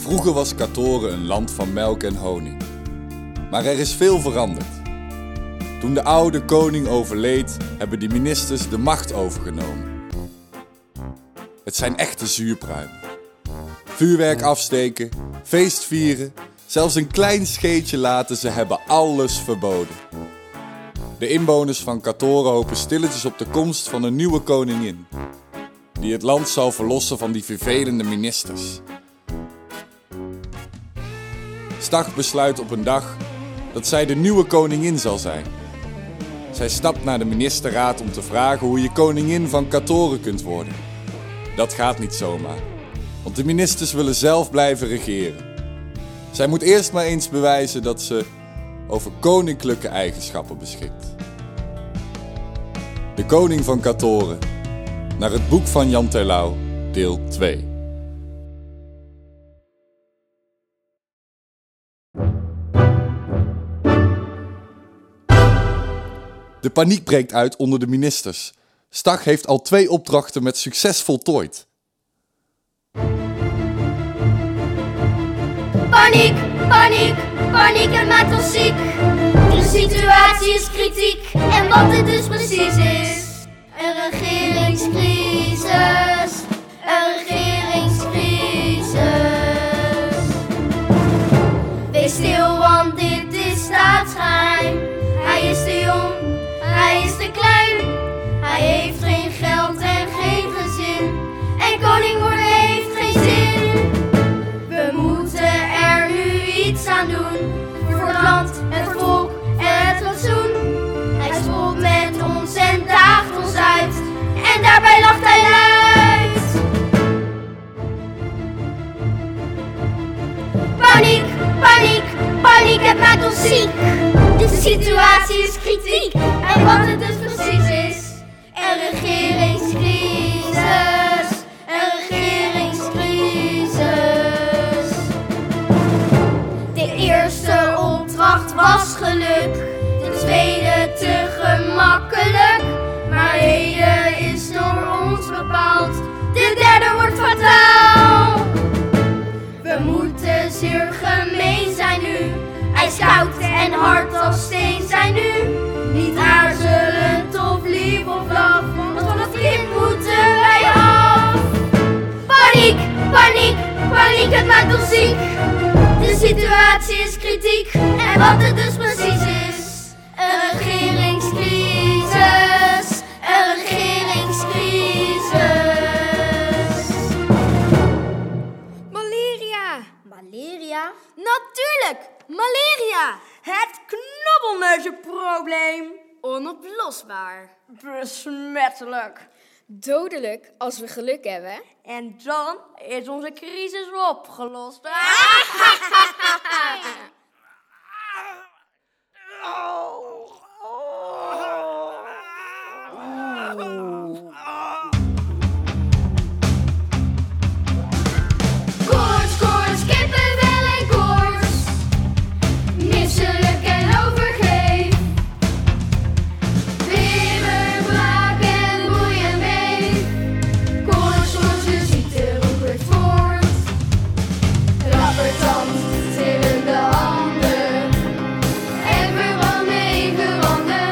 Vroeger was Katoren een land van melk en honing. Maar er is veel veranderd. Toen de oude koning overleed, hebben die ministers de macht overgenomen. Het zijn echte zuurpruimen. Vuurwerk afsteken, feest vieren, zelfs een klein scheetje laten, ze hebben alles verboden. De inwoners van Katoren hopen stilletjes op de komst van een nieuwe koningin, die het land zal verlossen van die vervelende ministers. Stag besluit op een dag dat zij de nieuwe koningin zal zijn. Zij stapt naar de ministerraad om te vragen hoe je koningin van Katoren kunt worden. Dat gaat niet zomaar, want de ministers willen zelf blijven regeren. Zij moet eerst maar eens bewijzen dat ze over koninklijke eigenschappen beschikt. De koning van Katoren, naar het boek van Jan Terlouw, deel 2. De paniek breekt uit onder de ministers. Stag heeft al 2 opdrachten met succes voltooid. Paniek, paniek, paniek, het maakt ons ziek. De situatie is kritiek en wat het dus precies is. Een regeringscrisis, een regeringscrisis. Wees stil, want dit is staatsgeheim. Hij is te jong, hij is te klein. Hij heeft geen geld en geen gezin. En koning worden heeft geen zin. We moeten er nu iets aan doen. Voor het land, het volk en het fatsoen. Hij spoelt met ons en daagt ons uit. En daarbij lacht hij luid. Paniek, paniek, paniek, het maakt ons ziek. De situatie is kritiek. En wat het dus precies is. Een regeringscrisis. Een regeringscrisis. De eerste opdracht was geluk. De tweede te gemakkelijk. Maar heden is door ons bepaald. De derde wordt fataal. We moeten zeer gemeen zijn nu. IJskoud en hard als steen zijn nu. Niet aarzelend of lief of laf. Want van het kind moeten wij af. Paniek, paniek, paniek, het maakt ons ziek. De situatie is kritiek. En wat het dus precies is. Een regeringscrisis. Een regeringscrisis. Malaria. Malaria? Natuurlijk, malaria. Het knobbelneuzenprobleem. Onoplosbaar. Besmettelijk. Dodelijk als we geluk hebben. En dan is onze crisis opgelost. Koorts, koorts, kippenvel en koorts. Misselijk en overgeef. Fever, braak en boei en beef. Koorts, koorts, de ziekte roepert voort. Rappertand, trillende handen. En verbrande verwanden.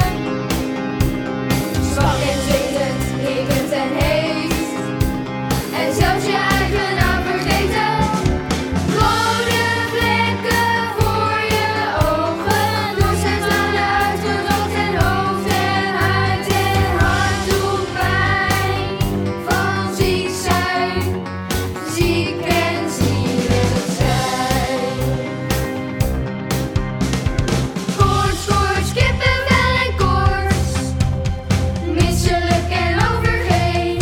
Zwak en zwetend, hikkend en heet. En zelfs je eigen naam vergeten. Rode vlekken voor je ogen. Doorzet aan de uitgedroogd en hoofd en huid en hart doet pijn. Van ziek zijn, ziek en zielig zijn. Koorts, koorts, kippenvel en koorts. Misselijk en overgeef.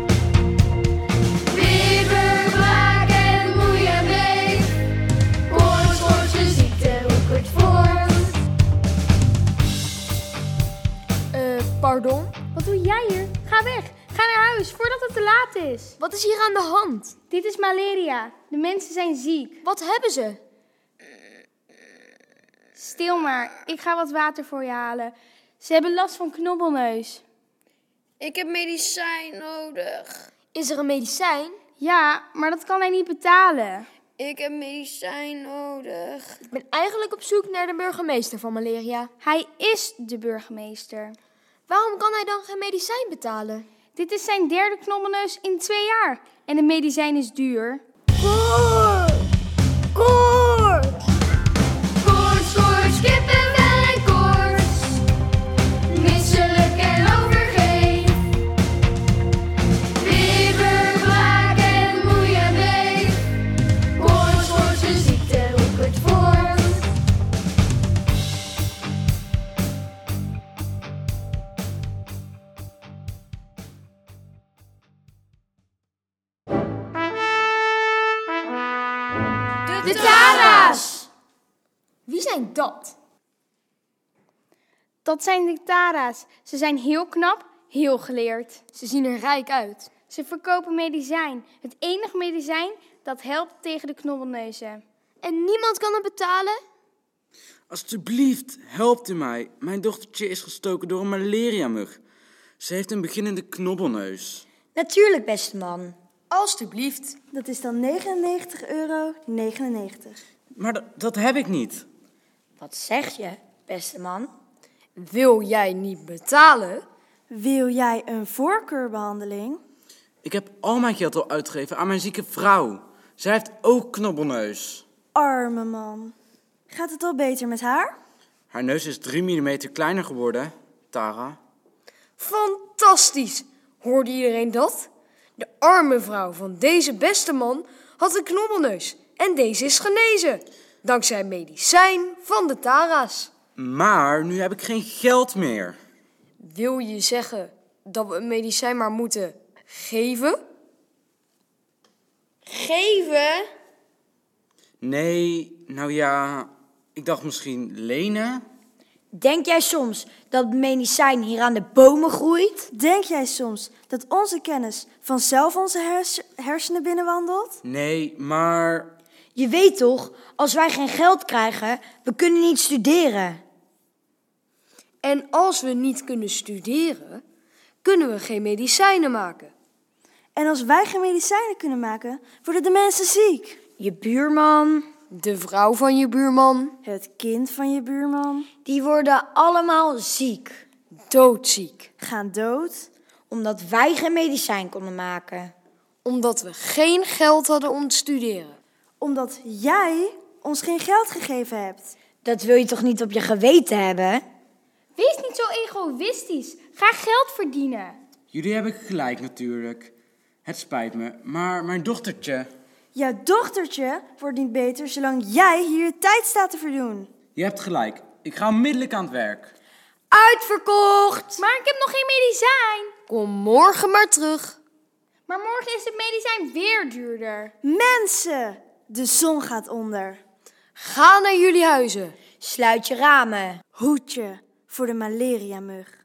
Fever, braak en moei en beef. Koorts, koorts, de ziekte roepert voort. Pardon? Wat doe jij hier? Ga weg. Ga naar huis voordat het te laat is. Wat is hier aan de hand? Dit is malaria. De mensen zijn ziek. Wat hebben ze? Stil maar. Ik ga wat water voor je halen. Ze hebben last van knobbelneus. Ik heb medicijn nodig. Is er een medicijn? Ja, maar dat kan hij niet betalen. Ik heb medicijn nodig. Ik ben eigenlijk op zoek naar de burgemeester van malaria. Hij is de burgemeester. Waarom kan hij dan geen medicijn betalen? Dit is zijn 3e knobbelneus in 2 jaar. En de medicijn is duur. Koorts, koorts, kippenvel en koorts. Misselijk en overgeef. Fever, braak en moei en beef. Koorts, koorts, een ziekte, roep het voort. De Tara's! Wie zijn dat? Dat zijn de Tara's. Ze zijn heel knap, heel geleerd. Ze zien er rijk uit. Ze verkopen medicijn. Het enige medicijn dat helpt tegen de knobbelneuzen. En niemand kan het betalen? Alsjeblieft, helpt u mij. Mijn dochtertje is gestoken door een malariamug. Ze heeft een beginnende knobbelneus. Natuurlijk, beste man. Alsjeblieft. Dat is dan €99,99. Maar dat heb ik niet. Wat zeg je, beste man? Wil jij niet betalen? Wil jij een voorkeurbehandeling? Ik heb al mijn geld al uitgegeven aan mijn zieke vrouw. Zij heeft ook knobbelneus. Arme man. Gaat het al beter met haar? Haar neus is 3 millimeter kleiner geworden, Tara. Fantastisch! Hoorde iedereen dat? De arme vrouw van deze beste man had een knobbelneus en deze is genezen. Dankzij medicijn van de Tara's. Maar nu heb ik geen geld meer. Wil je zeggen dat we een medicijn maar moeten geven? Geven? Nee, nou ja, ik dacht misschien lenen. Denk jij soms dat het medicijn hier aan de bomen groeit? Denk jij soms dat onze kennis vanzelf onze hersenen binnenwandelt? Nee, maar... Je weet toch, als wij geen geld krijgen, we kunnen niet studeren. En als we niet kunnen studeren, kunnen we geen medicijnen maken. En als wij geen medicijnen kunnen maken, worden de mensen ziek. Je buurman, De vrouw van je buurman, Het kind van je buurman die worden allemaal ziek. doodziek. gaan dood. Omdat wij geen medicijn konden maken. Omdat we geen geld hadden om te studeren. Omdat jij ons geen geld gegeven hebt. Dat wil je toch niet op je geweten hebben? Wees niet zo egoïstisch. Ga geld verdienen. Jullie hebben gelijk natuurlijk. Het spijt me, maar mijn dochtertje... Jouw dochtertje wordt niet beter zolang jij hier je tijd staat te verdoen. Je hebt gelijk. Ik ga onmiddellijk aan het werk. Uitverkocht! Maar ik heb nog geen medicijn. Kom morgen maar terug. Maar morgen is het medicijn weer duurder. Mensen, de zon gaat onder. Ga naar jullie huizen. Sluit je ramen. Hoedje voor de malariamug.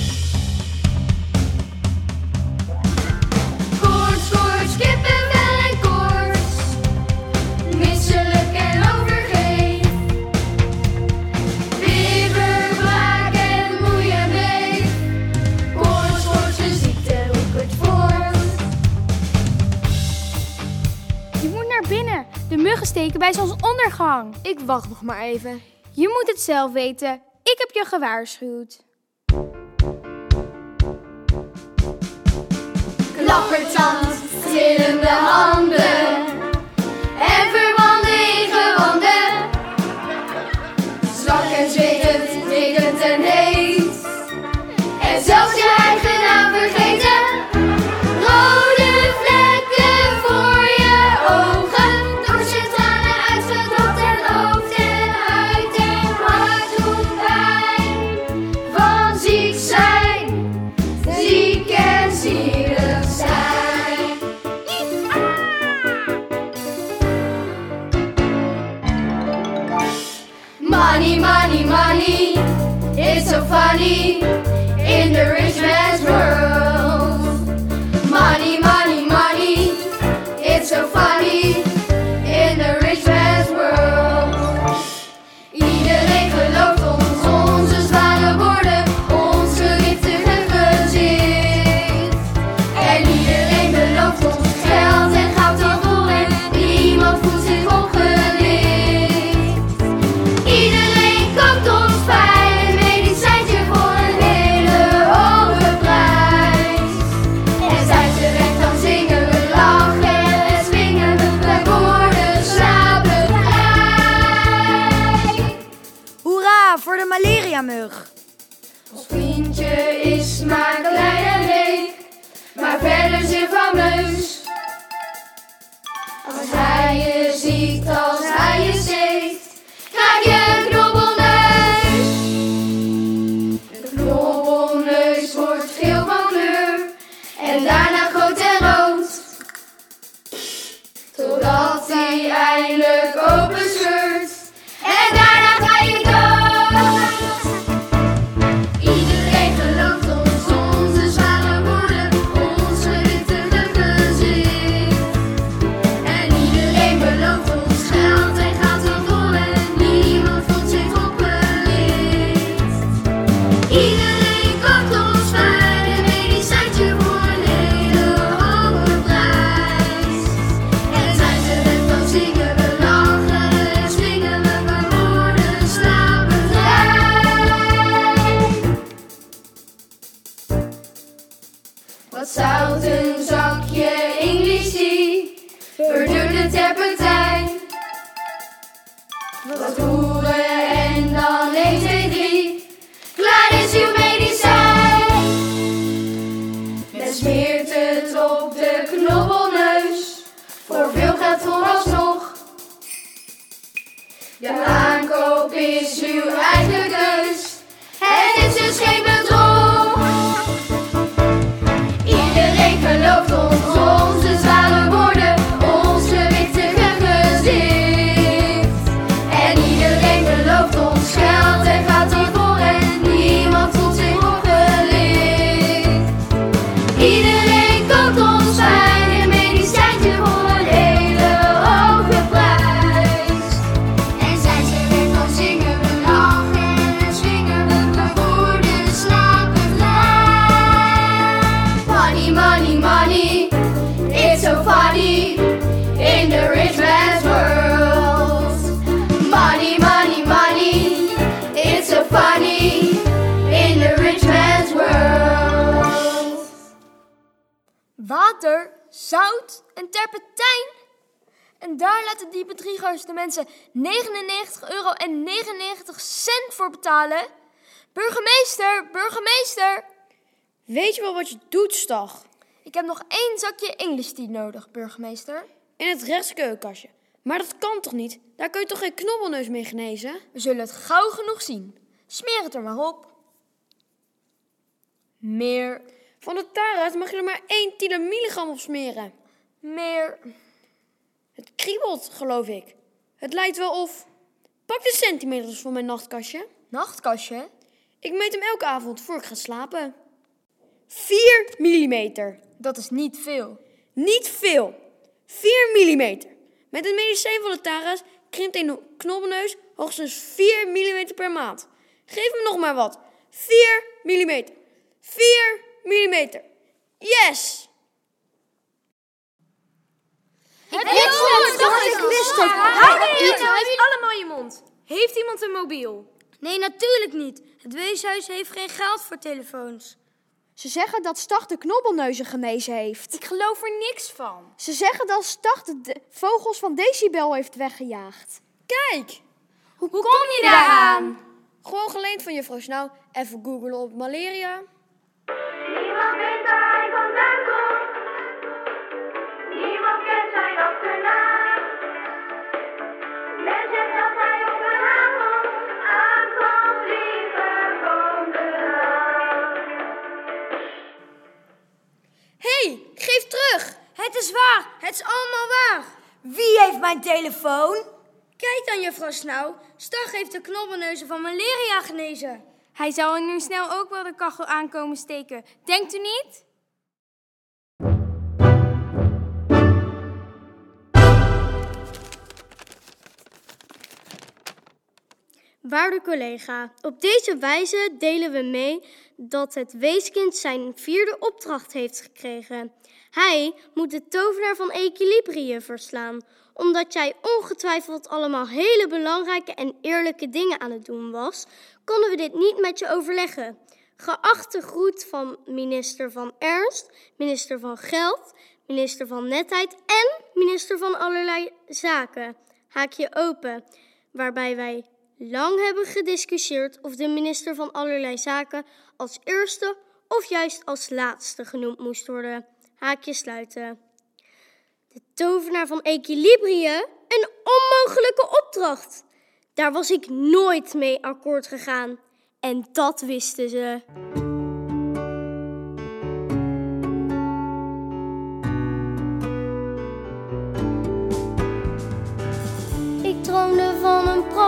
Koorts, koorts, kippenvel en koorts. Misselijk en overgeef. Fever, braak en moei en beef. Koorts, koorts, een ziekte, roep het voort. Je moet naar binnen. De muggen steken bij zonsondergang. Ik wacht nog maar even. Je moet het zelf weten. Ik heb je gewaarschuwd. Klappertand, trillende handen. En verwanden in gewanden. Zwak en zwetend, drikkend en heet. En zelfs je eigen naam vergeten. Rode vlekken voor je ogen. Door je tranen uitgedroogd en hoofd en huid en hart doet pijn. Van ziek zijn, ziek en zielig zijn. eindelijk openscheurt. En daarna ga je dood. Iedereen gelooft ons, onze zware woorden, ons gewittige gezicht. En iedereen belooft ons geld en gaat ervoor en niemand voelt zich opgelicht. Iedereen koopt ons fijn een medicijntje voor een hele hoge prijs. En zijn ze net dan zingen we, lachen en swingen we, maar worden slapenvrij. Wat zout, een zakje English tea, verdunde terpentijn. Wat roeren en dan 1, 2, 3, klaar is uw medicijn. Men smeert het op de knobbelneus, voor veel geld vooralsnog. De aankoop is uw eigen keus, het is dus geen bedrog. Iedereen gelooft ons, onze zware woorden, ons gewichtige gezicht. En iedereen belooft ons geld en gaat ervoor en niemand voelt zich opgelicht. Iedereen koopt ons fijn een medicijntje voor een hele hoge prijs. En zijn ze weg, dan zingen we, lachen en swingen we, worden slapenvrij. Money, money, money, it's so funny in the rich man's world. Money, money, money, it's so funny in the rich man's world. Water, zout en terpentijn. En daar laten die bedriegers de mensen 99,99 euro voor betalen. Burgemeester, burgemeester. Weet je wel wat je doet, Stag? Ik heb nog 1 zakje English tea nodig, burgemeester. In het rechtskeukenkastje. Maar dat kan toch niet? Daar kun je toch geen knobbelneus mee genezen? We zullen het gauw genoeg zien. Smeer het er maar op. Meer, Van de Tara's mag je er maar 1 milligram op smeren. meer. Het kriebelt, geloof ik. Het lijkt wel of... Pak de centimeters van mijn nachtkastje. Nachtkastje? Ik meet hem elke avond voor ik ga slapen. 4 millimeter. Dat is niet veel. Niet veel. 4 millimeter. Met het medicijn van de Tara's krimpt een knobbelneus hoogstens 4 millimeter per maand. Geef me nog maar wat. 4 millimeter. 4 millimeter. Yes! Ik wist het. Hou allemaal je mond. Heeft iemand een mobiel? Nee, natuurlijk niet. Het weeshuis heeft geen geld voor telefoons. Ze zeggen dat Stag de knobbelneuzen genezen heeft. Ik geloof er niks van. Ze zeggen dat Stag de vogels van Decibel heeft weggejaagd. Kijk! Hoe kom je daaraan? Gewoon geleend van juffrouw Snauw. Even googlen op malaria. Niemand weet waar hij vandaan komt. Niemand kent zijn achternaam. Men zegt dat hij op een avond aankomt vliegen van de haan. Hé, geef terug! Het is waar. Het is allemaal waar. Wie heeft mijn telefoon? Kijk dan, juffrouw Snauw. Stag heeft de knobbelneuzen van malaria genezen. Hij zal er nu snel ook wel de kachel aankomen steken. Denkt u niet? Waarde collega, op deze wijze delen we mee dat het weeskind zijn 4e opdracht heeft gekregen. Hij moet de tovenaar van Equilibrië verslaan. Omdat jij ongetwijfeld allemaal hele belangrijke en eerlijke dingen aan het doen was, konden we dit niet met je overleggen. Geachte groet van minister van Ernst, minister van Geld, minister van Netheid en minister van Allerlei Zaken. Haakje open, waarbij wij lang hebben gediscussieerd of de minister van Allerlei Zaken als eerste of juist als laatste genoemd moest worden. Haakje sluiten. De tovenaar van Equilibrië? Een onmogelijke opdracht. Daar was ik nooit mee akkoord gegaan. En dat wisten ze.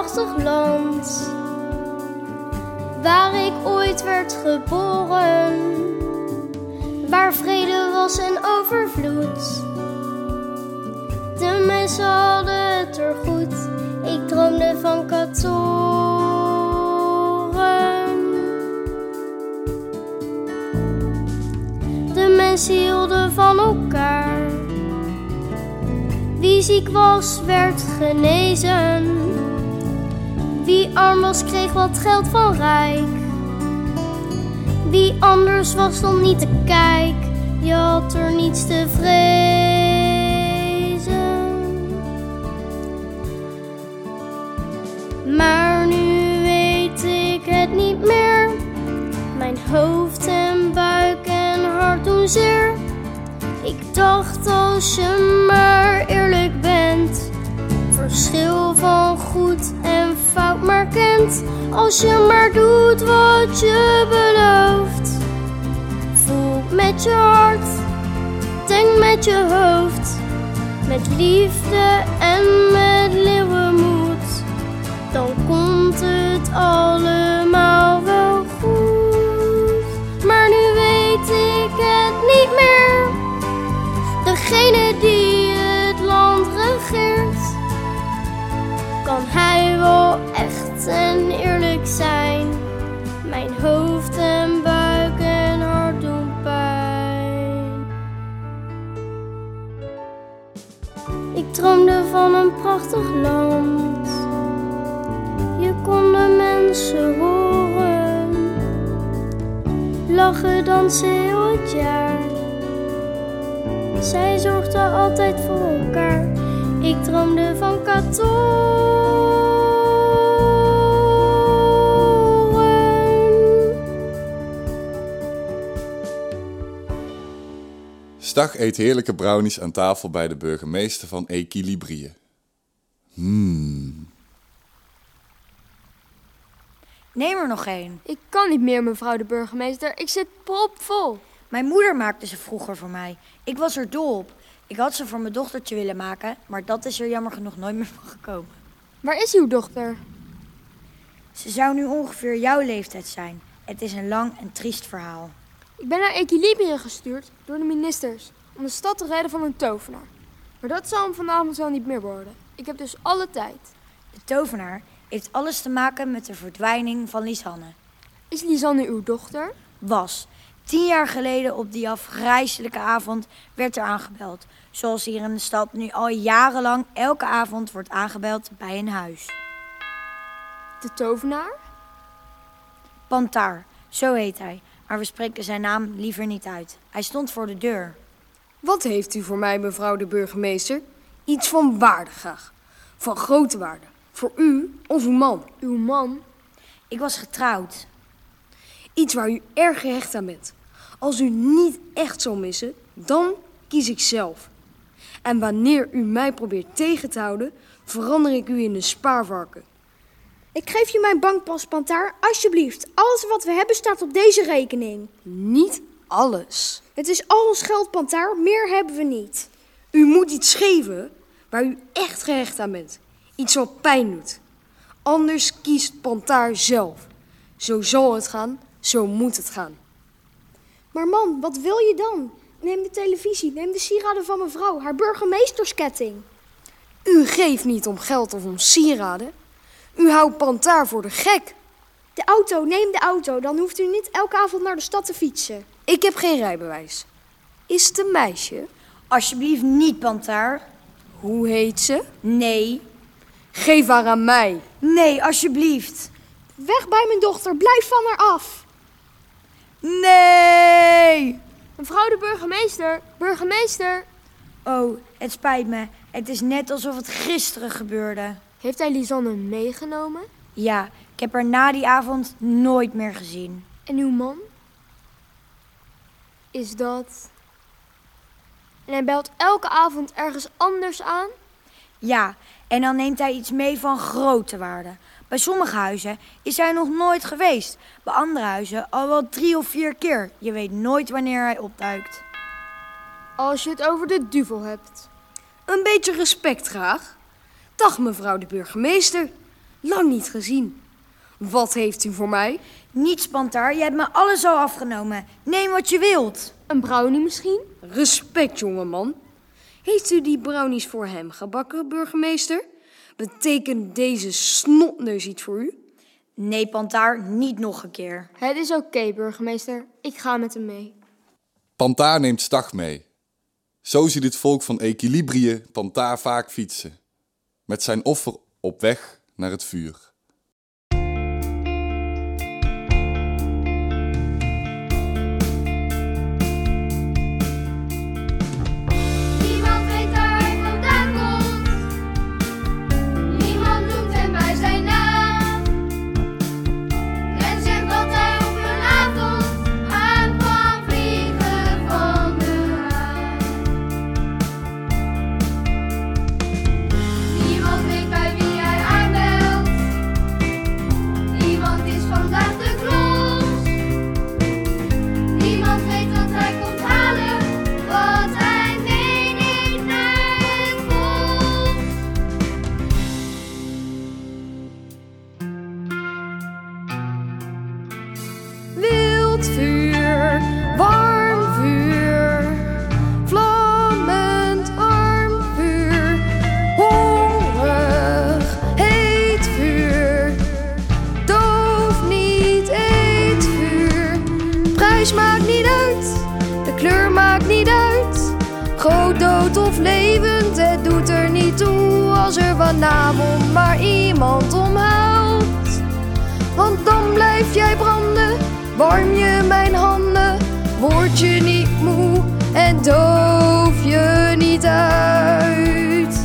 prachtig land, waar ik ooit werd geboren, waar vrede was en overvloed. De mensen hadden het er goed, ik droomde van kantoren. De mensen hielden van elkaar, wie ziek was werd genezen, wie arm was kreeg wat geld van rijk, wie anders was stond niet te kijk, je had er niets te vrezen. Maar nu weet ik het niet meer, mijn hoofd en buik en hart doen zeer. Ik dacht als je maar eerlijk bent, verschil van goed en fout maar kent. Als je maar doet wat je belooft, voel met je hart, denk met je hoofd, met liefde en met leeuwenmoed, dan komt het allemaal wel goed. Maar nu weet ik het niet meer, degene die het land regeert, kan hij wel echt en eerlijk zijn? Mijn hoofd en buik en hart doen pijn. Ik droomde van een prachtig land, je kon de mensen horen, lachen, dansen heel het jaar. Zij zorgden altijd voor elkaar. Ik droomde van kantoren. Stag eet heerlijke brownies aan tafel bij de burgemeester van Equilibrië. Neem er nog één. Ik kan niet meer, mevrouw de burgemeester. Ik zit propvol. Mijn moeder maakte ze vroeger voor mij. Ik was er dol op. Ik had ze voor mijn dochtertje willen maken, maar dat is er jammer genoeg nooit meer van gekomen. Waar is uw dochter? Ze zou nu ongeveer jouw leeftijd zijn. Het is een lang en triest verhaal. Ik ben naar Equilibrië gestuurd door de ministers om de stad te redden van een tovenaar. Maar dat zal hem vanavond wel niet meer worden. Ik heb dus alle tijd. De tovenaar heeft alles te maken met de verdwijning van Lisanne. Is Lisanne uw dochter? Was. 10 jaar geleden op die afgrijselijke avond werd er aangebeld. Zoals hier in de stad nu al jarenlang elke avond wordt aangebeld bij een huis. De tovenaar? Pantaar, zo heet hij. Maar we spreken zijn naam liever niet uit. Hij stond voor de deur. Wat heeft u voor mij, mevrouw de burgemeester? Iets van waarde graag. Van grote waarde. Voor u of uw man. Uw man? Ik was getrouwd. Iets waar u erg gehecht aan bent. Als u niet echt zal missen, dan kies ik zelf. En wanneer u mij probeert tegen te houden, verander ik u in een spaarvarken. Ik geef je mijn bankpas, Pantaar, alsjeblieft. Alles wat we hebben staat op deze rekening. Niet alles. Het is al ons geld, Pantaar. Meer hebben we niet. U moet iets geven waar u echt gehecht aan bent. Iets wat pijn doet. Anders kiest Pantaar zelf. Zo zal het gaan, zo moet het gaan. Maar man, wat wil je dan? Neem de televisie, neem de sieraden van mevrouw, haar burgemeestersketting. U geeft niet om geld of om sieraden. U houdt Pantaar voor de gek. De auto, neem de auto, dan hoeft u niet elke avond naar de stad te fietsen. Ik heb geen rijbewijs. Is het een meisje? Alsjeblieft niet, Pantaar. Hoe heet ze? Nee. Geef haar aan mij. Nee, alsjeblieft. Weg bij mijn dochter, blijf van haar af. Nee! Mevrouw de burgemeester, burgemeester. Oh, het spijt me. Het is net alsof het gisteren gebeurde. Heeft hij Lisanne meegenomen? Ja, ik heb haar na die avond nooit meer gezien. En uw man? Is dat... En hij belt elke avond ergens anders aan? Ja, en dan neemt hij iets mee van grote waarde. Bij sommige huizen is hij nog nooit geweest. Bij andere huizen al wel 3 of 4 keer. Je weet nooit wanneer hij opduikt. Als je het over de duvel hebt. Een beetje respect graag. Dag mevrouw de burgemeester. Lang niet gezien. Wat heeft u voor mij? Niets, Pantaar. Je hebt me alles al afgenomen. Neem wat je wilt. Een brownie misschien? Respect, jongeman. Heeft u die brownies voor hem gebakken, burgemeester? Betekent deze snotneus iets voor u? Nee, Pantaar, niet nog een keer. Het is oké, burgemeester. Ik ga met hem mee. Pantaar neemt Stag mee. Zo ziet het volk van Equilibrië Pantaar vaak fietsen. Met zijn offer op weg naar het vuur. Niemand weet waar hij vandaan komt. Niemand noemt hem bij zijn naam. En zegt dat hij op een avond aan kwam vliegen van de haan. Niemand weet bij wie hij aanbelt. Niemand is vandaag de klos. Niemand weet wat hij komt halen, wat hij meeneemt naar het bos. Wild vuur, warm vuur, vlammend arm vuur, hongerig, heet vuur, doof niet, eet vuur. Prijs maakt niet uit, de kleur maakt niet uit, groot, dood of levend, het doet er niet toe als er vanavond maar iemand omhoudt. Want dan blijf jij branden, warm je mijn handen, word je niet moe en doof je niet uit.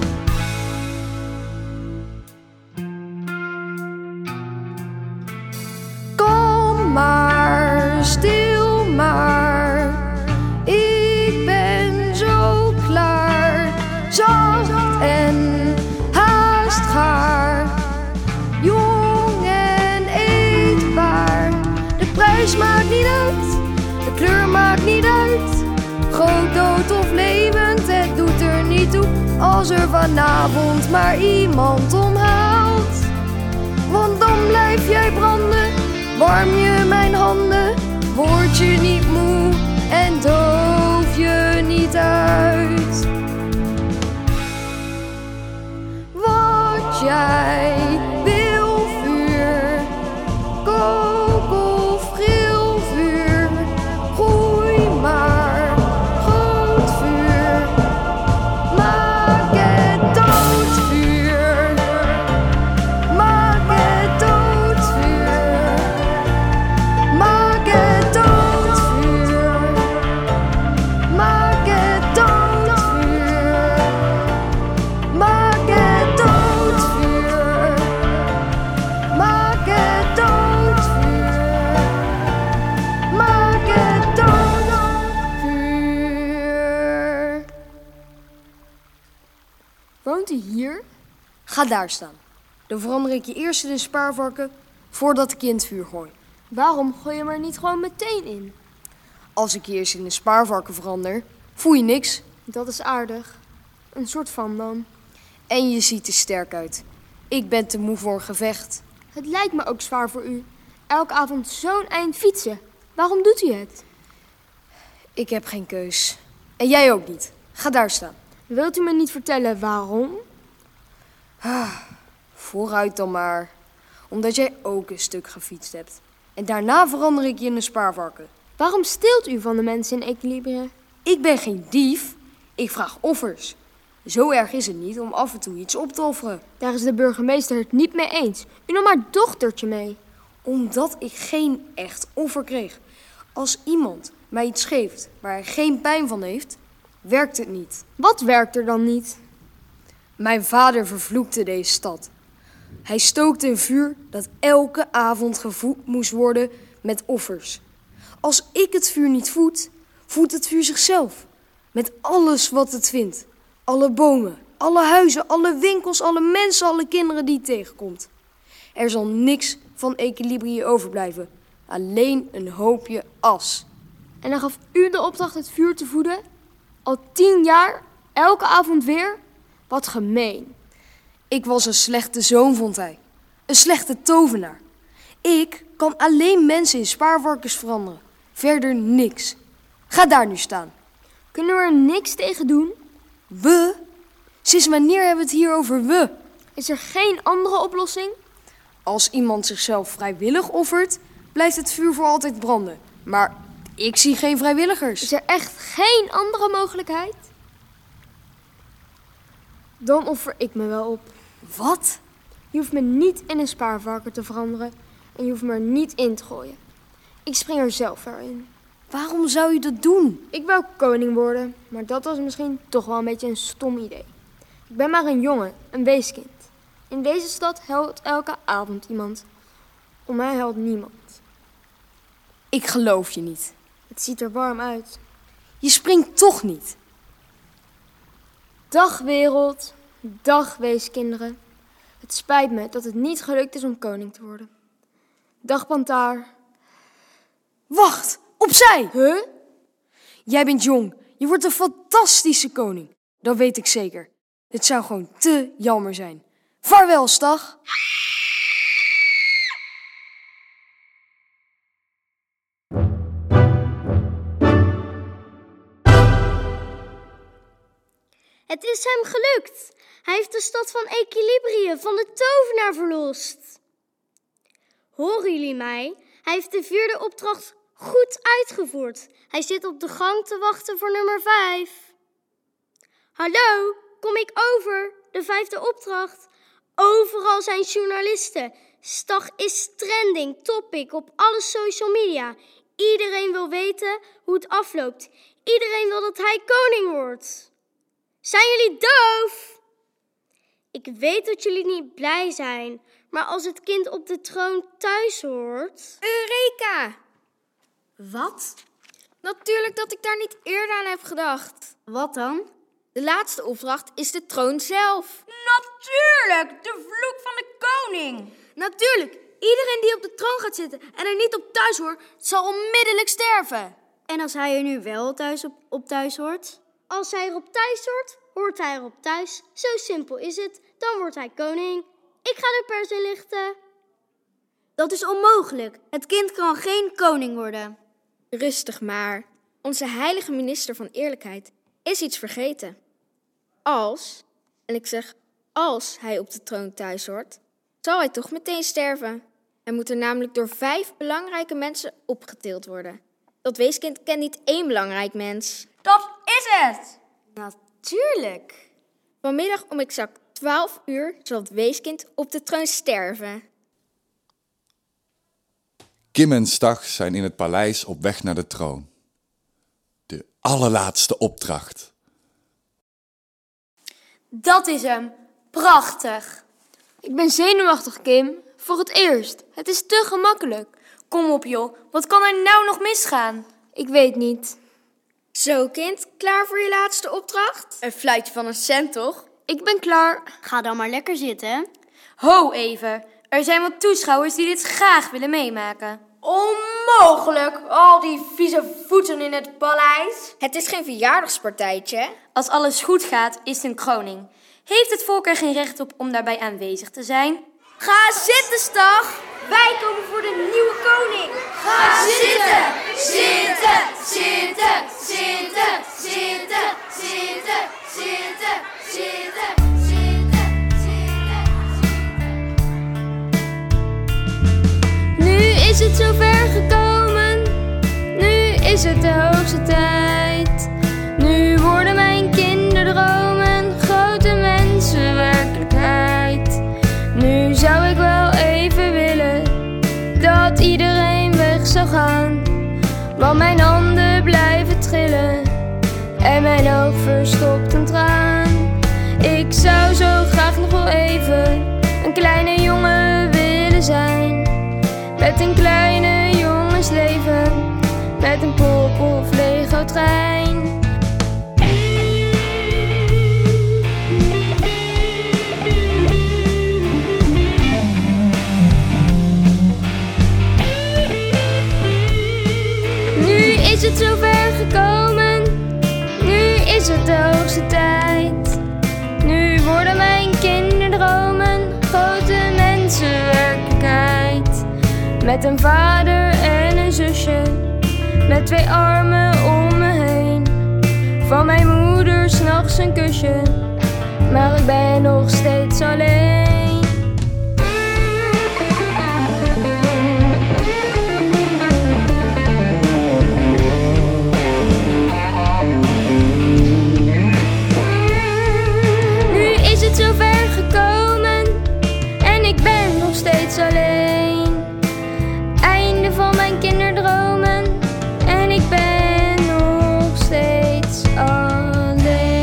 Kom maar, stil maar, ik ben zo klaar, zacht en haast gaar, jong en eetbaar. De prijs maakt niet uit, de kleur maakt niet uit, groot, dood of levend, het doet er niet toe als er vanavond maar iemand omhaalt. Want dan blijf jij branden, warm je mijn handen, word je niet moe en doof je niet uit. Wat jij wil, vuur, kook of gril vuur, groei maar, groot vuur, maak het dood vuur, maak het dood vuur, maak het dood vuur, maak het dood vuur, maak het dood vuur, maak het dood vuur, maak het dood vuur. Woont u hier? Ga daar staan. Dan verander ik je eerst in een spaarvarken voordat ik je in het vuur gooi. Waarom gooi je hem er niet gewoon meteen in? Als ik je eerst in een spaarvarken verander, voel je niks. Dat is aardig. Een soort van dan. En je ziet er sterk uit. Ik ben te moe voor een gevecht. Het lijkt me ook zwaar voor u. Elke avond zo'n eind fietsen. Waarom doet u het? Ik heb geen keus. En jij ook niet. Ga daar staan. Wilt u me niet vertellen waarom? Vooruit dan maar. Omdat jij ook een stuk gefietst hebt. En daarna verander ik je in een spaarvarken. Waarom steelt u van de mensen in Equilibrië? Ik ben geen dief. Ik vraag offers. Zo erg is het niet om af en toe iets op te offeren. Daar is de burgemeester het niet mee eens. U nam haar dochtertje mee. Omdat ik geen echt offer kreeg. Als iemand mij iets geeft waar hij geen pijn van heeft, werkt het niet. Wat werkt er dan niet? Mijn vader vervloekte deze stad. Hij stookte een vuur dat elke avond gevoed moest worden met offers. Als ik het vuur niet voed, voedt het vuur zichzelf. Met alles wat het vindt. Alle bomen, alle huizen, alle winkels, alle mensen, alle kinderen die het tegenkomt. Er zal niks van Equilibrië overblijven. Alleen een hoopje as. En dan gaf u de opdracht het vuur te voeden? Al 10 jaar? Elke avond weer? Wat gemeen. Ik was een slechte zoon, vond hij. Een slechte tovenaar. Ik kan alleen mensen in spaarvarkens veranderen. Verder niks. Ga daar nu staan. Kunnen we er niks tegen doen? We? Sinds wanneer hebben we het hier over we? Is er geen andere oplossing? Als iemand zichzelf vrijwillig offert, blijft het vuur voor altijd branden. Maar ik zie geen vrijwilligers. Is er echt geen andere mogelijkheid? Dan offer ik me wel op. Wat? Je hoeft me niet in een spaarvarken te veranderen en je hoeft me er niet in te gooien. Ik spring er zelf wel in. Waarom zou je dat doen? Ik wou koning worden, maar dat was misschien toch wel een beetje een stom idee. Ik ben maar een jongen, een weeskind. In deze stad huilt elke avond iemand. Om mij huilt niemand. Ik geloof je niet. Het ziet er warm uit. Je springt toch niet. Dag wereld, dag weeskinderen. Het spijt me dat het niet gelukt is om koning te worden. Dag pantaar. Wacht, opzij! Huh? Jij bent jong. Je wordt een fantastische koning. Dat weet ik zeker. Het zou gewoon te jammer zijn. Vaarwel, Stag. Het is hem gelukt. Hij heeft de stad van Equilibrië van de tovenaar verlost. Horen jullie mij? Hij heeft de 4e opdracht goed uitgevoerd. Hij zit op de gang te wachten voor nummer 5. Hallo, kom ik over? De 5e opdracht. Overal zijn journalisten. Stag is trending topic op alle social media. Iedereen wil weten hoe het afloopt. Iedereen wil dat hij koning wordt. Zijn jullie doof? Ik weet dat jullie niet blij zijn, maar als het kind op de troon thuis hoort... Eureka! Wat? Natuurlijk dat ik daar niet eerder aan heb gedacht. Wat dan? De laatste opdracht is de troon zelf. Natuurlijk, de vloek van de koning. Natuurlijk, iedereen die op de troon gaat zitten en er niet op thuis hoort, zal onmiddellijk sterven. En als hij er nu wel op thuis hoort? Als hij erop thuis hoort, hoort hij erop thuis. Zo simpel is het. Dan wordt hij koning. Ik ga de pers inlichten. Dat is onmogelijk. Het kind kan geen koning worden. Rustig maar. Onze heilige minister van Eerlijkheid is iets vergeten. Als, en ik zeg als hij op de troon thuis hoort, zal hij toch meteen sterven. Hij moet er namelijk door 5 belangrijke mensen opgetild worden. Dat weeskind kent niet 1 belangrijk mens. Dat is het. Natuurlijk. Vanmiddag om exact 12 uur zal het weeskind op de troon sterven. Kim en Stag zijn in het paleis op weg naar de troon. De allerlaatste opdracht. Dat is hem. Prachtig. Ik ben zenuwachtig, Kim. Voor het eerst. Het is te gemakkelijk. Kom op joh, wat kan er nou nog misgaan? Ik weet niet. Zo kind, klaar voor je laatste opdracht? Een fluitje van een cent toch? Ik ben klaar. Ga dan maar lekker zitten. Ho even, er zijn wat toeschouwers die dit graag willen meemaken. Onmogelijk. Al die vieze voeten in het paleis. Het is geen verjaardagspartijtje. Als alles goed gaat, is het een kroning. Heeft het volk er geen recht op om daarbij aanwezig te zijn? Ga zitten, Stag. Wij komen voor de nieuwe koning. Ga zitten. Zitten. Zitten. Zitten. Zitten. Zitten. Zitten. Zitten. Nu is het zover gekomen, nu is het de hoogste tijd. Nu worden mijn kinderdromen grote mensen werkelijkheid. Nu zou ik wel even willen dat iedereen weg zou gaan, want mijn handen blijven trillen en mijn oog verstopt een traan. Ik zou zo graag nog wel even een kleine jongen willen zijn, met een kleine jongensleven, met een pop of Lego trein. Nu is het zover gekomen, nu is het de hoogste tijd. Nu worden mijn kinderdromen grote mensen Met een vader en een zusje, met 2 armen om me heen. Van mijn moeder 's nachts een kusje, maar ik ben nog steeds alleen. Nu is het zover gekomen en ik ben nog steeds alleen. Einde van mijn kinderdromen en ik ben nog steeds alleen.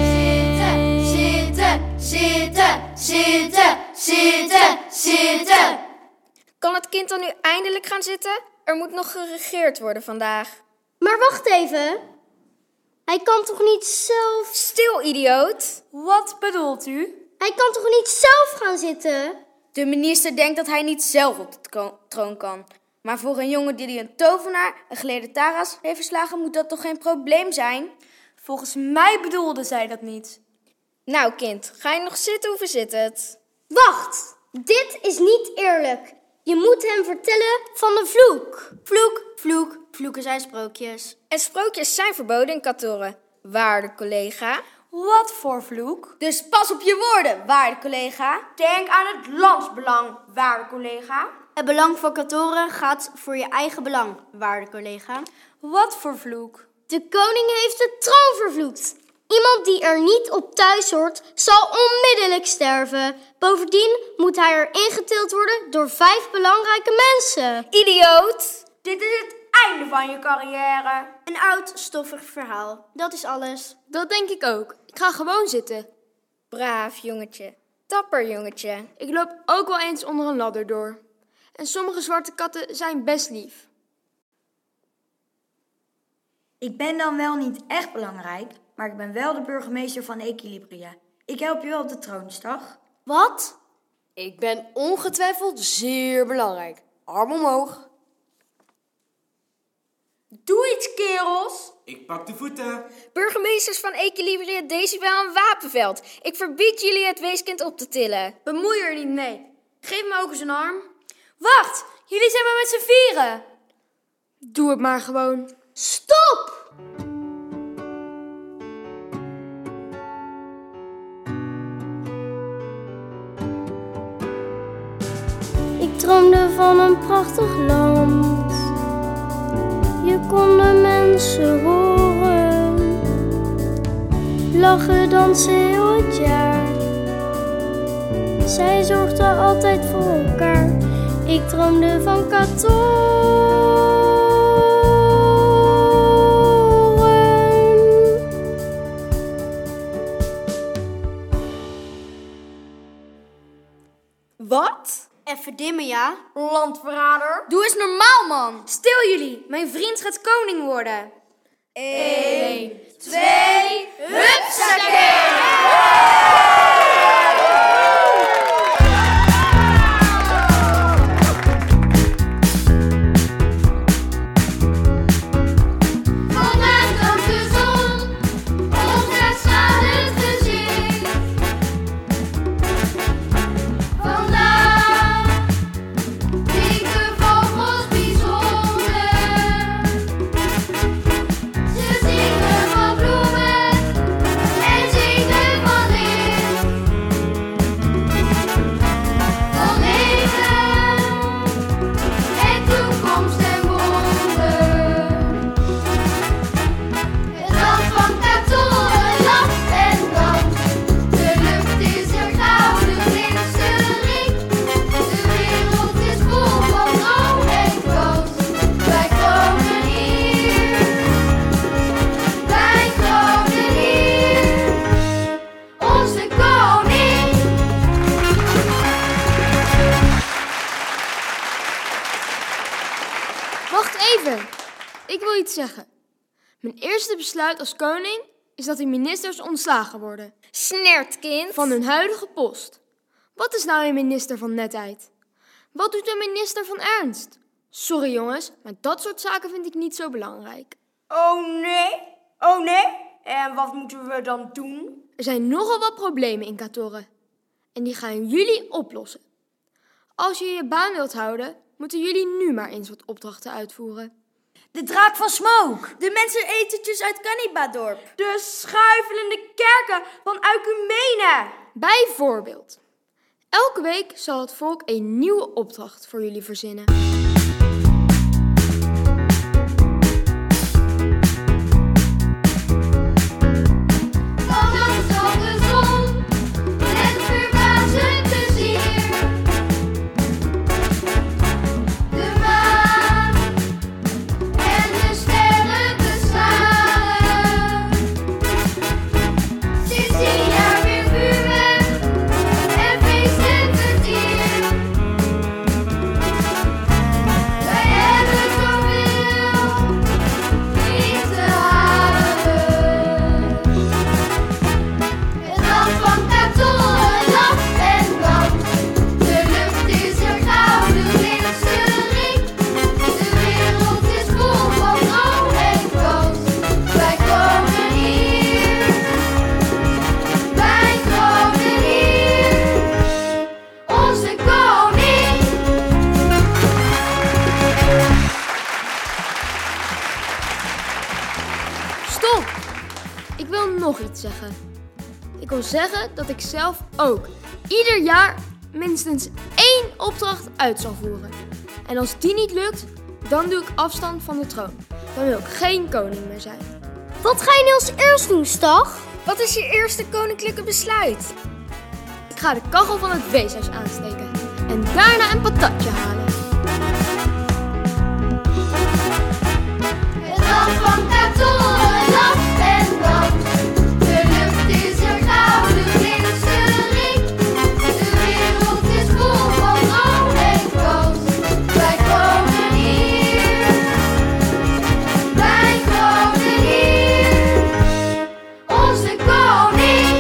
Zitten. Kan het kind dan nu eindelijk gaan zitten? Er moet nog geregeerd worden vandaag. Maar wacht even. Hij kan toch niet zelf... Stil, idioot! Wat bedoelt u? Hij kan toch niet zelf gaan zitten? De minister denkt dat hij niet zelf op de troon kan. Maar voor een jongen die een tovenaar een geleden Taras heeft verslagen, moet dat toch geen probleem zijn? Volgens mij bedoelde zij dat niet. Nou kind, ga je nog zitten of is het? Wacht, dit is niet eerlijk. Je moet hem vertellen van de vloek. Vloek. Vloeken zijn sprookjes. En sprookjes zijn verboden in Katoren, waarde collega. Wat voor vloek? Dus pas op je woorden, waarde collega. Denk aan het landsbelang, waarde collega. Het belang van Katoren gaat voor je eigen belang, waarde collega. Wat voor vloek? De koning heeft de troon vervloekt. Iemand die er niet op thuis hoort, zal onmiddellijk sterven. Bovendien moet hij er ingetild worden door 5 belangrijke mensen. Idioot! Dit is het einde van je carrière. Een oud, stoffig verhaal. Dat is alles. Dat denk ik ook. Ik ga gewoon zitten. Braaf jongetje, dapper jongetje. Ik loop ook wel eens onder een ladder door. En sommige zwarte katten zijn best lief. Ik ben dan wel niet echt belangrijk, maar ik ben wel de burgemeester van Equilibria. Ik help je wel op de troonsdag. Wat? Ik ben ongetwijfeld zeer belangrijk. Arm omhoog. Doe iets, kerels! Ik pak de voeten. Burgemeesters van Equilibria, deze wel een wapenveld. Ik verbied jullie het weeskind op te tillen. Bemoei er niet mee. Geef me ook eens een arm. Wacht, jullie zijn maar met z'n 4. Doe het maar gewoon. Stop! Ik droomde van een prachtig land. Je kon de mensen horen. Lachen, dansen heel het jaar. Zij zorgden altijd voor elkaar. Ik droomde van Katoren. Wat? Even dimmen, ja? Landverrader. Doe eens normaal, man. Stil jullie, mijn vriend gaat koning worden. 1, 2, Vanuit komt de zon, op het stralend gezicht. Vandaag klinken vogels bijzonder. Ze zingen van bloemen en zingen van licht. Van leven en toekomst en wonder. Het land van Katoren lacht en danst. De lucht is een gouden glinstering. De wereld is vol van droom en kans. Wij kronen hier. Wij kronen hier. Onze koning. Wacht even. Ik wil iets zeggen. Mijn eerste besluit als koning is dat de ministers ontslagen worden. Snert, kind. Van hun huidige post. Wat is nou een minister van netheid? Wat doet een minister van ernst? Sorry jongens, maar dat soort zaken vind ik niet zo belangrijk. Oh nee? En wat moeten we dan doen? Er zijn nogal wat problemen in Katoren. En die gaan jullie oplossen. Als je je baan wilt houden, moeten jullie nu maar eens wat opdrachten uitvoeren. De draak van Smoke. De mensenetertjes uit Cannibadorp. De schuifelende kerken van Ecumene. Bijvoorbeeld. Elke week zal het volk een nieuwe opdracht voor jullie verzinnen. Stop! Ik wil nog iets zeggen. Ik wil zeggen dat ik zelf ook ieder jaar minstens 1 opdracht uit zal voeren. En als die niet lukt, dan doe ik afstand van de troon. Dan wil ik geen koning meer zijn. Wat ga je nu als eerst doen, Stag? Wat is je eerste koninklijke besluit? Ik ga de kachel van het weeshuis aansteken en daarna een patatje halen. Het land van kartonnen, laf en brand. De lucht is er gouden glinstering. De wereld is vol van rood en rood. Wij komen hier. Wij komen hier. Onze koning.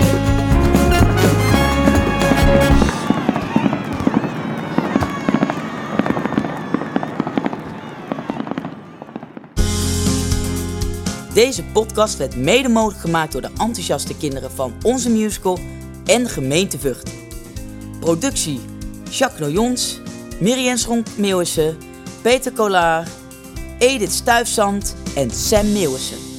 Deze podcast werd mede mogelijk gemaakt door de enthousiaste kinderen van Onze Musical en de gemeente Vught. Productie Jacques Noyons, Miriam Schronk-Meeuwissen, Peter Collard, Edith Stuyvesant en Sam Meeuwissen.